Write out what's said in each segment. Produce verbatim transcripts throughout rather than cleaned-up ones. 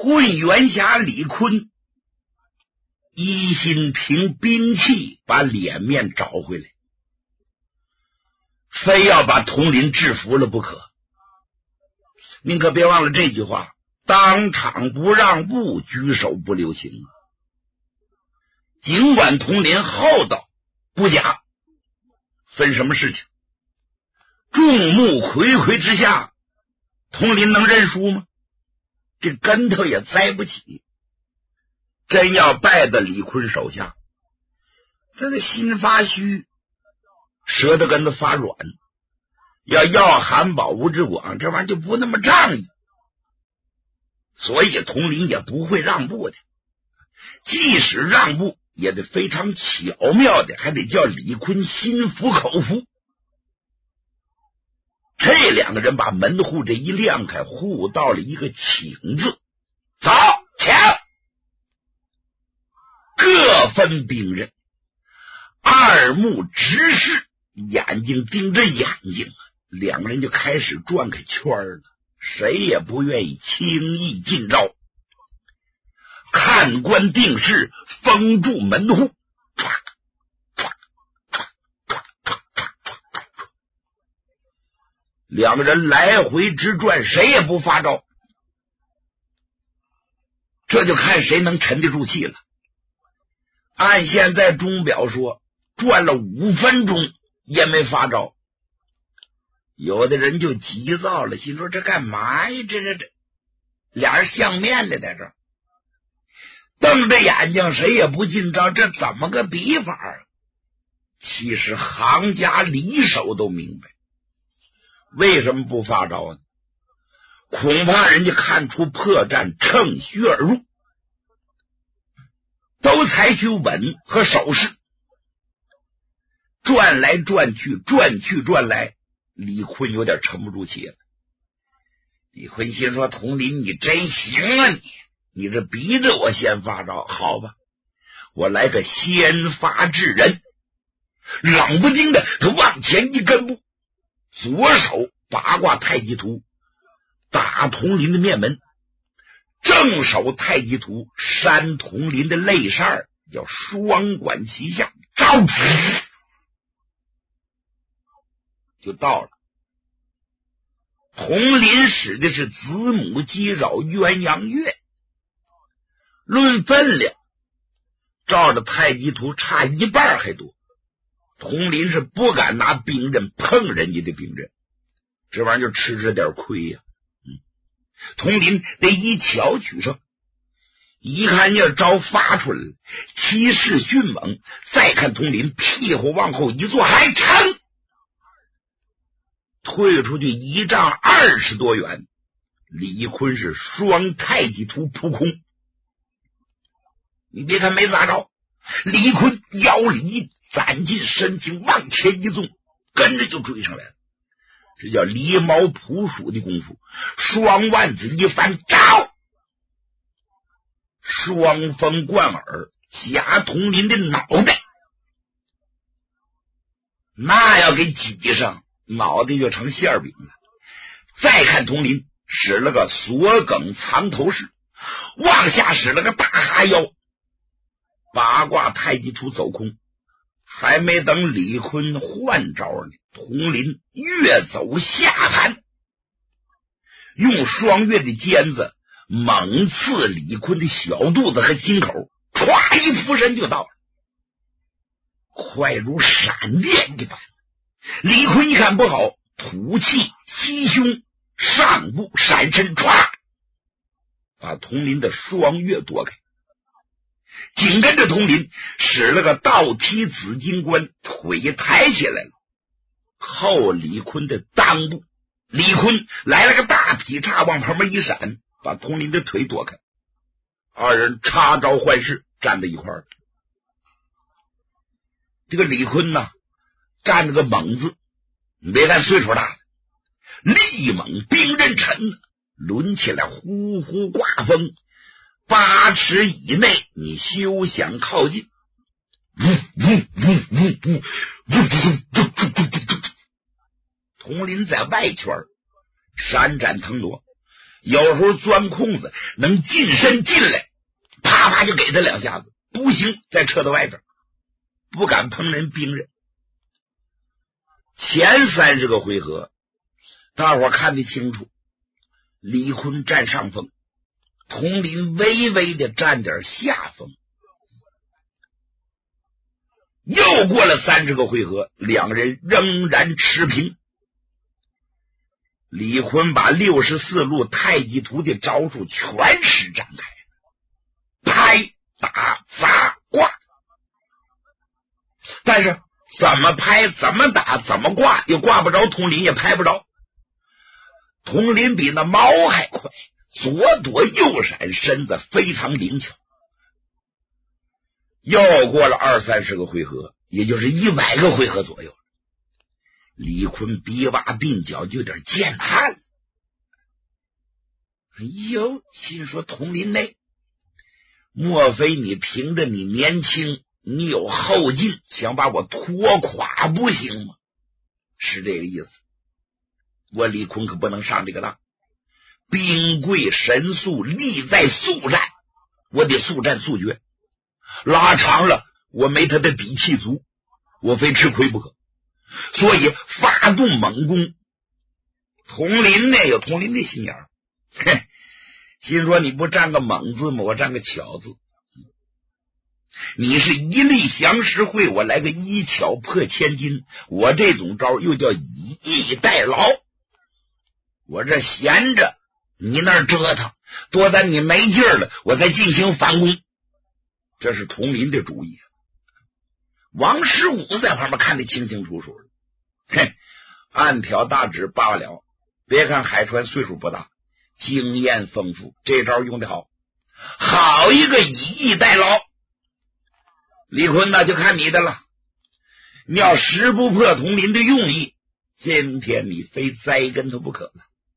混元侠李坤一心凭兵器把脸面找回来，非要把统领制服了不可。您可别忘了这句话，当场不让步，举手不留情。尽管统领厚道不假，分什么事情？众目睽睽之下，统领能认输吗？这跟头也栽不起。真要败在李坤手下，他的心发虚，舌头根子发软，要要韩宝吴之广，这玩意儿就不那么仗义。所以统领也不会让步的，即使让步也得非常巧妙的，还得叫李坤心服口服。这两个人把门户这一亮开，户到了一个请字，走，请，各分兵刃，二目直视，眼睛盯着眼睛，两个人就开始转开圈了，谁也不愿意轻易进招。看官定势，封住门户，两个人来回直转，谁也不发招，这就看谁能沉得住气了。按现在钟表说，转了五分钟也没发招，有的人就急躁了，心说这干嘛呀？这这这俩人相面的在这儿瞪着眼睛，谁也不进招，这怎么个比法啊？其实行家里手都明白，为什么不发招呢？恐怕人家看出破绽，趁虚而入，都采取稳和守势，转来转去，转去转来，李坤有点沉不住气了。李坤心说，统领你真行啊，你你这逼着我先发招，好吧，我来个先发制人。冷不丁的他往前一跟步，左手八卦太极图打统领的面门，正手太极图扇统领的肋扇，叫双管齐下，招就到了。统领使的是子母鸡绕鸳鸯跃，论分量照着太极图差一半还多。统领是不敢拿兵刃碰人家的兵刃，这玩意儿就吃着点亏呀、啊嗯。统领得一巧取胜，一看这招发出来了，气势迅猛，再看统领屁股往后一坐，还撑退出去一丈二十多远。李坤是双太极图扑空，你别看没咋着，李坤腰里一攒进身形，往前一纵，跟着就追上来了。这叫狸猫扑鼠的功夫，双腕子一翻，招双峰贯耳夹统领的脑袋，那要给挤上，脑袋就成馅饼了。再看统领使了个锁梗藏头式，往下使了个大哈腰，八卦太极图走空。还没等李坤换招呢，统领跃走下盘，用双月的尖子猛刺李坤的小肚子和心口，唰一俯身就到了，快如闪电一般。李坤一看不好，吐气吸胸，上步闪身，唰把统领的双月夺开。紧跟着统领使了个倒踢紫金冠，腿抬起来了，扣李坤的裆部。李坤来了个大劈叉，往旁边一闪，把统领的腿躲开。二人插招换式，站在一块儿。这个李坤呢，站着个猛字，你别看岁数大了，力猛兵刃沉，抡起来呼呼刮风。八尺以内你休想靠近。统领在外圈，闪展腾挪， 有时候钻空子能近身进来，啪啪就给他两下子，不行再撤到外边，不敢碰人兵刃。前三十个回合大伙看得清楚，李坤占上风，佟林微微的占点下风。又过了三十个回合，两人仍然持平。李坤把六十四路太极图的招数全施展开，拍打砸挂，但是怎么拍怎么打怎么挂又挂不着，佟林也拍不着。佟林比那猫还快，左躲右闪，身子非常灵巧。又过了二三十个回合，也就是一百个回合左右，李坤鼻挖鬓角就有点见汗了。哎呦，心说佟林呢，莫非你凭着你年轻，你有后劲，想把我拖垮不行吗？是这个意思。我李坤可不能上这个当，兵贵神速，力在速战，我得速战速决，拉长了我没他的底气足，我非吃亏不可，所以发动猛攻。佟林呢有佟林的心眼儿，嘿，心说你不占个猛字吗？我占个巧字。你是一力降十会，我来个一巧破千金，我这种招又叫以逸待劳。我这闲着，你那儿折腾，多在你没劲儿了，我再进行反攻。这是佟林的主意。王十五在旁边看得清清楚楚的，嘿，暗挑大指罢了。别看海川岁数不大，经验丰富，这招用得好，好一个以逸待劳。李坤那就看你的了，你要识不破佟林的用意，今天你非栽跟头不可了。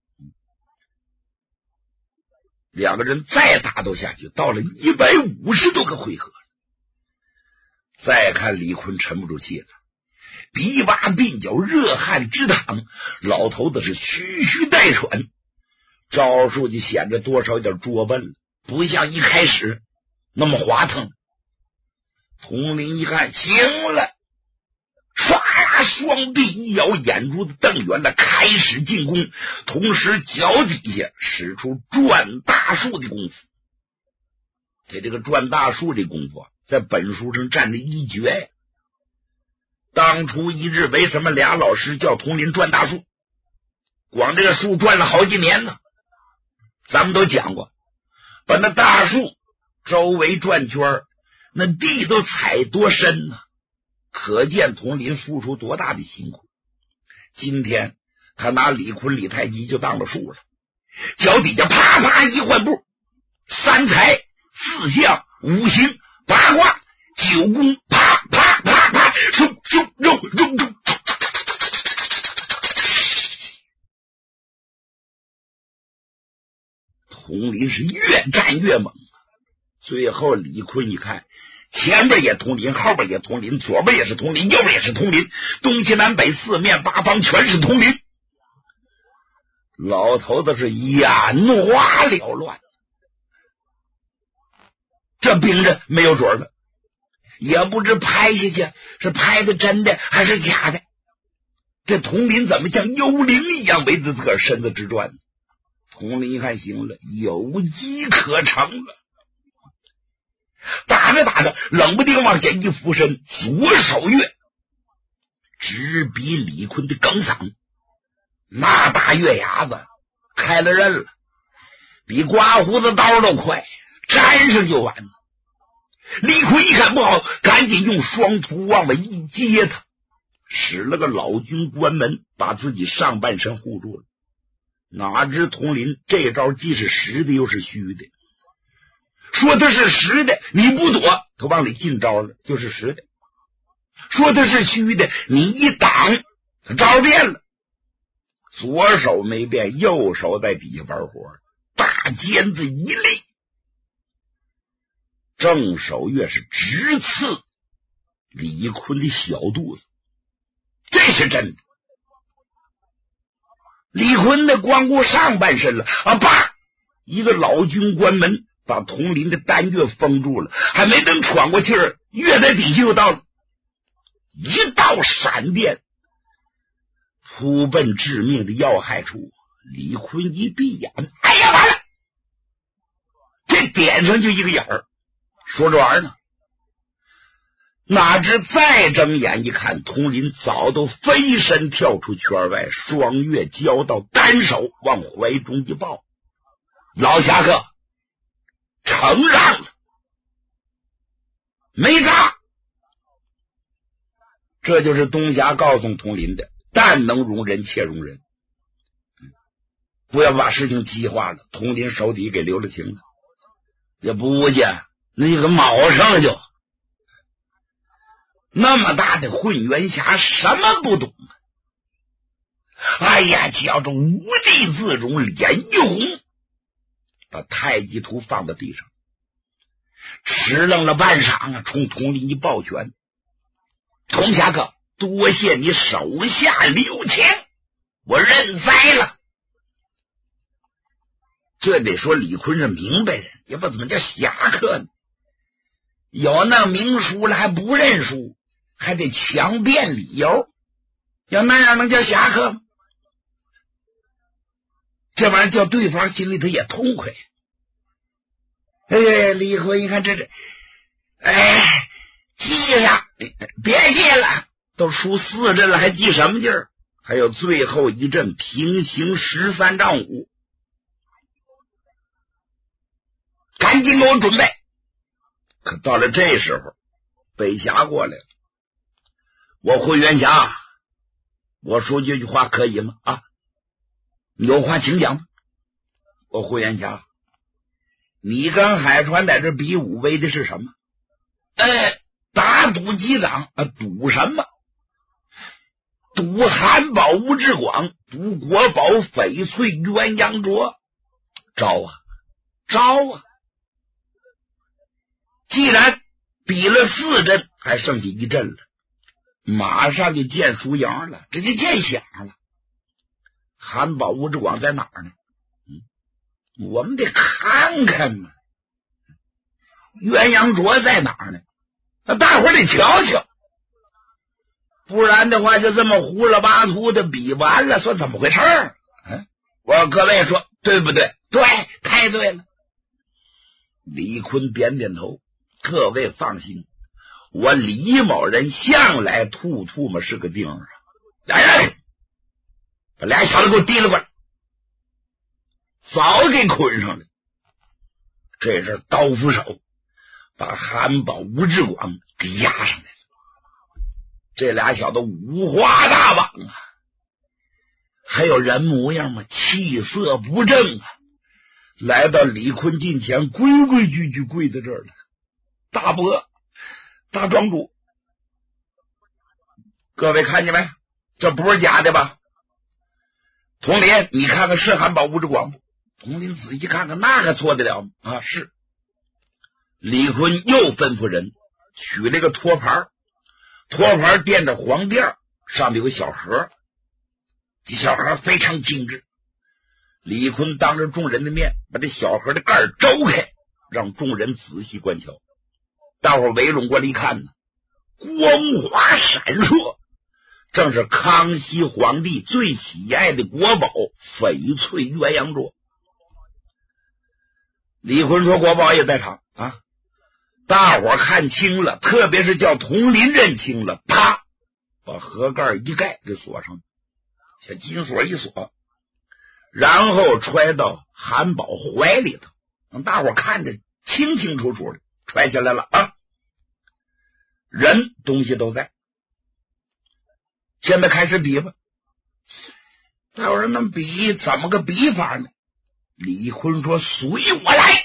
两个人再打斗下去，到了一百五十多个回合，再看李坤沉不住气了，鼻挖鬓角，热汗直淌，老头子是吁吁带喘，招数就显得多少有点拙笨了，不像一开始那么滑腾。佟林一看行了，唰啦，双臂一摇，眼珠子瞪圆了，开始进攻，同时脚底下使出转大树的功夫。这这个转大树的功夫在本书上占了一绝呀。当初一日为什么俩老师叫佟林转大树？光这个树转了好几年呢。咱们都讲过，把那大树周围转圈，那地都踩多深呢，可见佟林付出多大的辛苦。今天他拿李坤李太极就当了树了，脚底下啪啪一换步，三才四象五行八卦九宫，啪啪啪啪，咻咻咻咻咻，佟林是越战越猛。最后李坤一看，前边也佟林，后边也佟林，左边也是佟林，右边也是佟林，东西南北四面八方全是佟林。老头子是眼花缭乱，这兵刃没有准了，也不知拍下去是拍的真的还是假的。这佟林怎么像幽灵一样围着自个儿身子直转？佟林一看行了，有机可乘了。打着打着，冷不丁往下一俯身，左手月直逼李坤的梗嗓，那大月牙子开了刃了，比刮胡子刀都快，粘上就完了。李坤一看不好，赶紧用双突往外一接他，使了个老君关门，把自己上半身护住了。哪知佟林这招既是实的又是虚的，说他是实的你不躲，他往里进招了，就是实的；说他是虚的，你一挡，他招变了。左手没变，右手在底下玩活，大尖子一立，正手越是直刺李坤的小肚子，这是真的。李坤的光顾上半身了啊！叭， 一个老军关门，把统领的单月封住了，还没等喘过气儿，月在底下又到了，一道闪电扑奔致命的要害处。李坤一闭眼，哎呀完了，这点上就一个眼儿。说着玩呢，哪知再睁眼一看，统领早都飞身跳出圈外，双月交到，单手往怀中一抱，老侠客承让了，没诈。这就是东侠告诉统领的，但能容人且容人，不要把事情激化了。统领手底给留了情了，也不见那个卯上就那么大的混元侠什么不懂啊！哎呀，叫着无地自容，脸一红，把太极图放到地上，迟愣了半晌啊，冲统领一抱拳：“童侠客，多谢你手下留情，我认栽了。”这得说李坤是明白人，也不怎么叫侠客呢。有那明书了还不认输，还得强辩理由，要那样能叫侠客吗？这玩意儿叫对方心里头也痛快。哎，李坤一看这这，哎，记上，别记了，都输四阵了，还记什么劲儿？还有最后一阵平行十三丈五，赶紧给我准备。可到了这时候，北侠过来了。我混元侠，我说这句话可以吗？啊，有话请讲。我混元侠，你跟海川在这比武为的是什么？呃，打赌击掌啊，赌什么？赌韩宝吴志广，赌国宝翡翠鸳鸯镯。招啊招啊！既然比了四阵，还剩下一阵了，马上就见输赢了，这就见响了。韩宝吴志广在哪儿呢？嗯，我们得看看呢。鸳鸯镯在哪儿呢？那大伙儿得瞧瞧，不然的话就这么胡了八涂的比完了，说怎么回事儿？嗯，我各位说对不对？对，太对了。李坤点点头，各位放心，我李某人向来吐吐沫是个钉儿啊！来，把俩小子给我提了过来，早给捆上了。这是刀斧手把韩宝吴志广给压上来了。这俩小子五花大绑啊，还有人模样吗？气色不正啊！来到李坤近前，规规矩矩跪在这儿了。大伯，大庄主，各位看见没？这不是假的吧？统领，你看看是韩宝吴志广不？统领仔细看看，那可错得了吗？啊，是。李坤又吩咐人取了个托盘，托盘垫着黄垫，上面有个小盒，这小盒非常精致。李坤当着众人的面把这小盒的盖儿周开，让众人仔细观瞧。大伙围拢过来一看呢，光华闪烁，正是康熙皇帝最喜爱的国宝翡翠鸳鸯镯。李坤说国宝也在场啊，大伙看清了，特别是叫统领认清了，啪，把盒盖一盖给锁上，小金锁一锁，然后揣到韩宝怀里头，让大伙看着清清楚楚的，揣下来了啊！人东西都在，现在开始比吧。大伙说那比怎么个比法呢？李坤说随我来，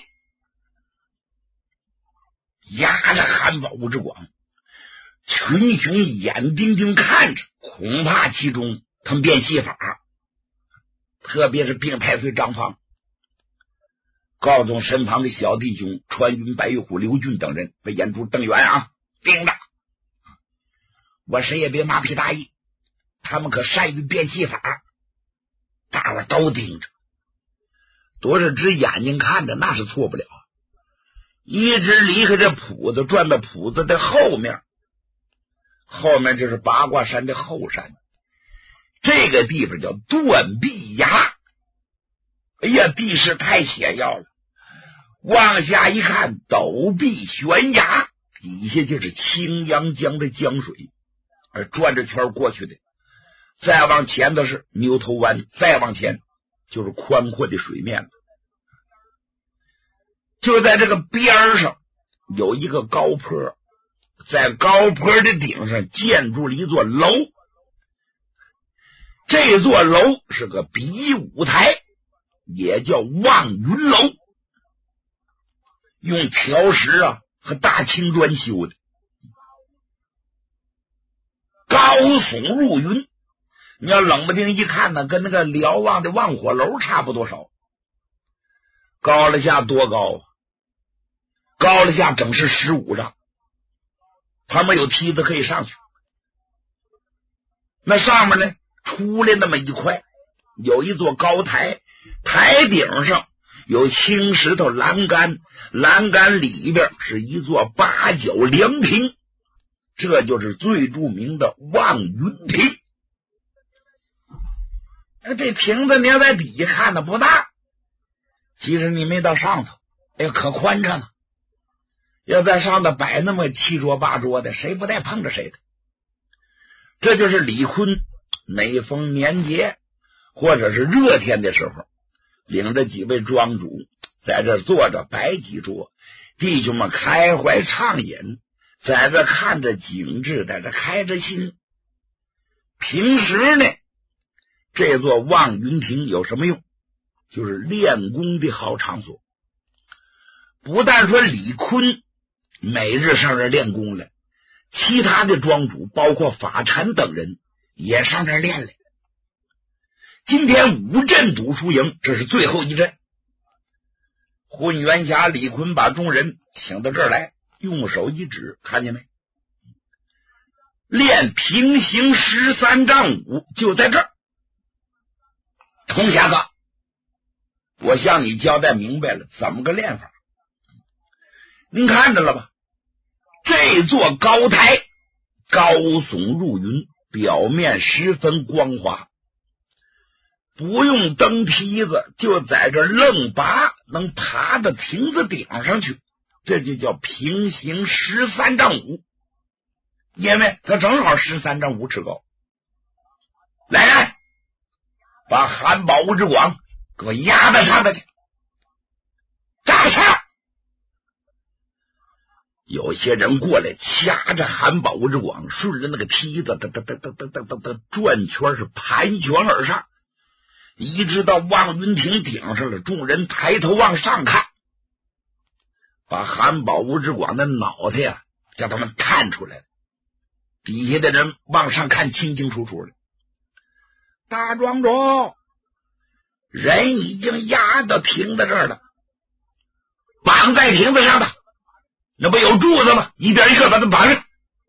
压着韩宝吴志广，群雄眼盯盯看着，恐怕其中他们变戏法，特别是病太岁张胖，告诉身旁的小弟兄穿云白玉虎刘俊等人，被眼珠瞪圆啊，盯着我，谁也别马屁大意，他们可善于变戏法，大伙都盯着。 都是指眼睛看着，那是错不了。一直离开这铺子，转到铺子的后面，后面就是八卦山的后山，这个地方叫断壁崖。哎呀，地势太险要了，往下一看，陡壁悬崖，底下就是青阳江的江水，而转着圈过去的。再往前的是牛头湾，再往前就是宽阔的水面了。就在这个边上有一个高坡，在高坡的顶上建筑了一座楼，这座楼是个比武台，也叫望云楼，用条石啊和大青砖修的，高耸入云。你要冷不丁一看呢，跟那个瞭望的望火楼差不多少，高了下多高啊？高了下整是十五丈，旁边有梯子可以上去。那上面呢，出来那么一块，有一座高台，台顶上有青石头栏杆，栏杆里边是一座八角凉亭，这就是最著名的望云亭。这亭子你要在底下看的不大，其实你没到上头，哎呀，可宽敞了。要在上头摆那么七桌八桌的，谁不带碰着谁的。这就是李逵每逢年节或者是热天的时候，领着几位庄主在这坐着摆几桌，弟兄们开怀畅饮，在这看着景致，在这开着心。平时呢，这座望云亭有什么用？就是练功的好场所。不但说李逵每日上这练功来，其他的庄主包括法禅等人也上这练来。今天五阵赌输赢，这是最后一阵。混元侠李逵把众人请到这儿来，用手一指，看见没？练平行十三丈五，就在这儿。童侠哥，我向你交代明白了，怎么个练法？您看着了吧？这座高台高耸入云，表面十分光滑，不用登梯子，就在这愣拔能爬到亭子顶上去，这就叫平行十三丈五，因为它正好十三丈五尺高。来人，把韩宝吴之广给我压在上头去，扎下！有些人过来掐着韩宝吴之广，顺着那个梯子哒哒哒哒哒哒哒哒转圈，是盘旋而上，一直到望云亭顶上了。众人抬头往上看，把韩宝吴之广的脑袋呀叫他们看出来了。底下的人往上看清清楚楚的。大庄主，人已经压到亭子这儿了，绑在亭子上的，那不有柱子吗？一边一个把它绑上。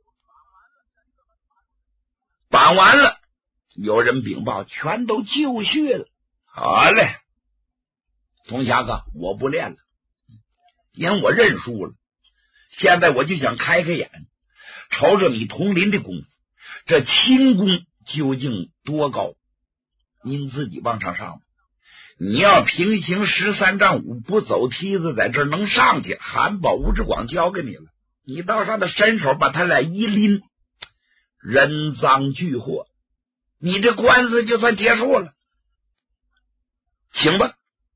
绑完了，有人禀报全都就绪了。好嘞，童侠哥，我不练了，因为我认输了。现在我就想开开眼，瞅瞅你同林的功夫，这轻功究竟多高？您自己往上上。你要平行十三丈五，不走梯子，在这儿能上去，韩宝吴之广交给你了，你到上头伸手把他俩一拎，人赃俱获，你这官司就算结束了。行吧。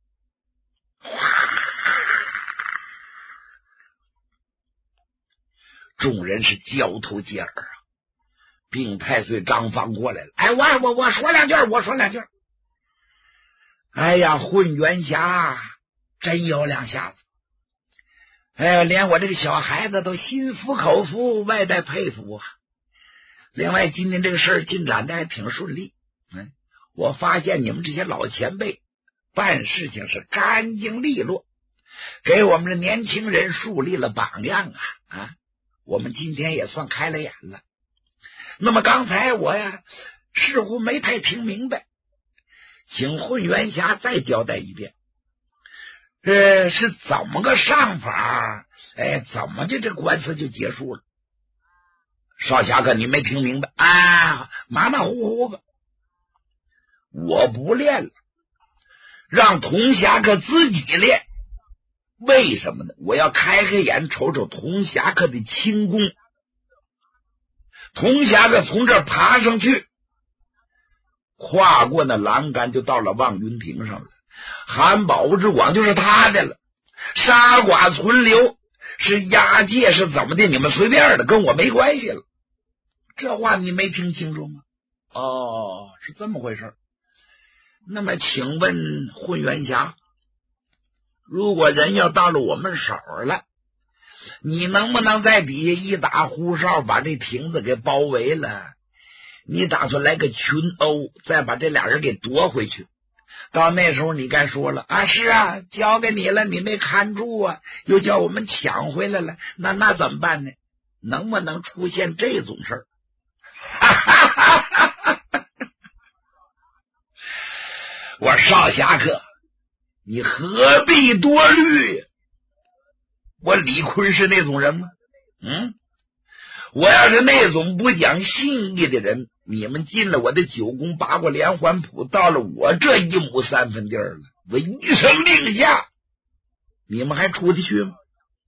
众人是交头接耳啊。并太岁张方过来了，哎，我我我说两句，我说两句。哎呀，混元侠真有两下子，哎，连我这个小孩子都心服口服，外带佩服啊。另外，今天这个事儿进展的还挺顺利，嗯，我发现你们这些老前辈办事情是干净利落，给我们的年轻人树立了榜样啊啊！我们今天也算开了眼了。那么刚才我呀似乎没太听明白，请混元侠再交代一遍。 呃，是怎么个上法？哎，怎么就这官司就结束了？少侠客，你没听明白啊？马马虎虎吧。我不练了，让童侠客自己练。为什么呢？我要开开眼瞅瞅童侠客的轻功。童侠客从这儿爬上去，跨过那栏杆就到了望云亭上了。韩宝之广就是他的了，杀剐存留是押解是怎么的，你们随便的，跟我没关系了。这话你没听清楚吗？哦，是这么回事。那么请问混元侠，如果人要到了我们手了，你能不能在底下一打呼哨，把这亭子给包围了？你打算来个群殴，再把这俩人给夺回去？到那时候你该说了啊，是啊，交给你了，你没看住啊，又叫我们抢回来了，那那怎么办呢？能不能出现这种事儿？我少侠客，你何必多虑？我李逵是那种人吗？嗯，我要是那种不讲信义的人，你们进了我的九宫八卦连环谱，到了我这一亩三分地儿了，我一声令下，你们还出得去吗？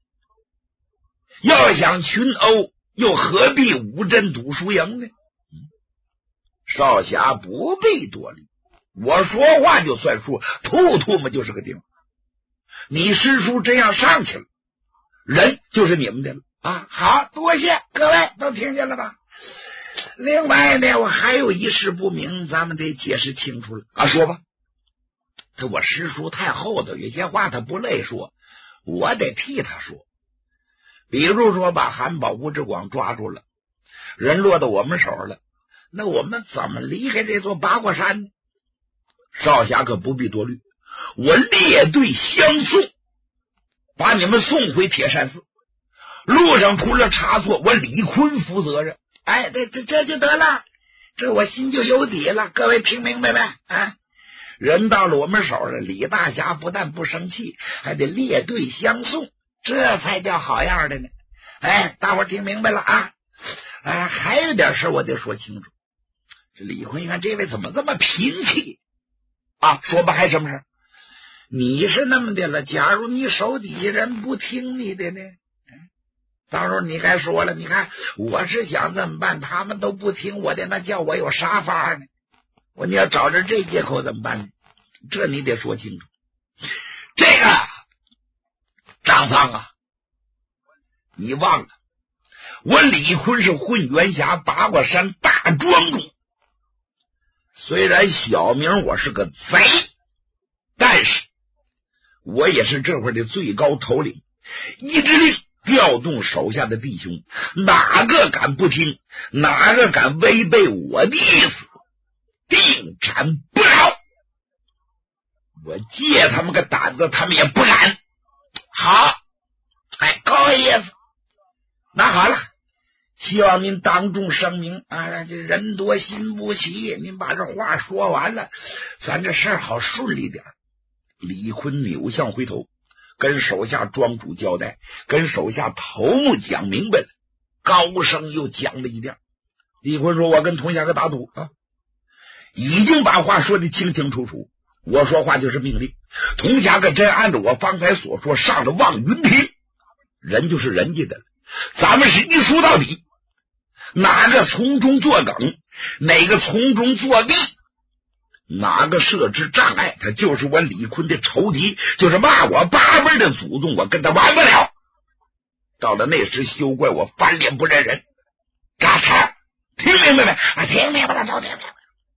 要想群殴，又何必五阵赌输赢呢？少侠不必多虑，我说话就算数，吐吐嘛就是个钉。你师叔这样上去了，人就是你们的了啊！好，多谢各位都听见了吧？另外呢，我还有一事不明，咱们得解释清楚了啊！说吧。这我师叔太厚道，有些话他不累说，我得替他说。比如说把韩宝吴志广抓住了，人落到我们手了，那我们怎么离开这座八卦山呢？少侠可不必多虑，我列队相送，把你们送回铁山寺。路上出了差错，我李逵负责任。哎，这这这就得了，这我心就有底了。各位听明白没？啊，人到了我们手了，李大侠不但不生气，还得列队相送，这才叫好样的呢。哎，大伙听明白了啊？哎，还有点事我得说清楚。这李逵，你看这位怎么这么贫气啊？说吧，还什么事？你是那么的了，假如你手底下人不听你的呢？到时候你该说了，你看我是想这么办，他们都不听我的，那叫我有啥法呢？我你要找着这借口怎么办呢？这你得说清楚。这个张方啊，你忘了我李逵是混元侠八卦山大庄主，虽然小名我是个贼，但是我也是这会儿的最高头领，一指令调动手下的弟兄，哪个敢不听，哪个敢违背我的意思，定斩不了。我借他们个胆子，他们也不敢。好，哎，够意思。那好了，希望您当众声明啊，这人多心不齐，您把这话说完了，咱这事儿好顺利点。李逵扭向回头，跟手下庄主交代，跟手下头目讲明白了，高声又讲了一遍。李逵说：“我跟童侠客打赌啊，已经把话说得清清楚楚，我说话就是命令。童侠客真按照我方才所说上了望云亭，人就是人家的了。咱们是一输到底，哪个从中作梗，哪个从中作弊，哪个设置障碍，他就是我李逵的仇敌，就是骂我八辈的祖宗，我跟他玩不了。到了那时，休怪我翻脸不认人。扎叉，听明白没？啊，听明白了，都听明白了。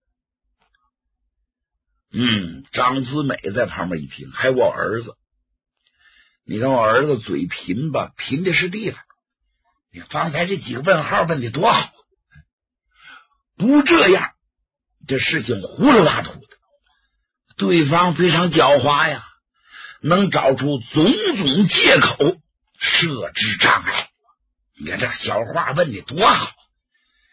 嗯，张子美在旁边一听，还我儿子，你看我儿子嘴贫吧，贫的是地方。你方才这几个问号问的多好，不这样，这事情糊里拉涂的。对方非常狡猾呀，能找出种种借口，设置障碍。你看这小话问的多好。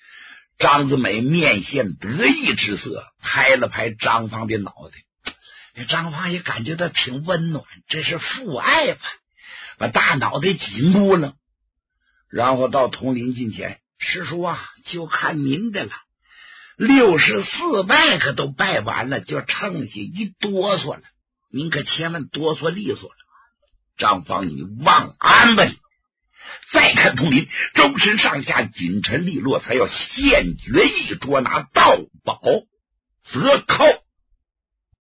张子美面现得意之色，拍了拍张方的脑袋。 张芳也感觉到挺温暖，这是父爱吧，把大脑袋紧住了。然后到统领近前，师叔啊，就看您的了，六十四拜可都拜完了，就剩下一哆嗦了，您可千万哆嗦利索了。张芳，你忘安吧你！再看统领，周身上下紧沉利落，才要现决意捉拿盗宝，则寇。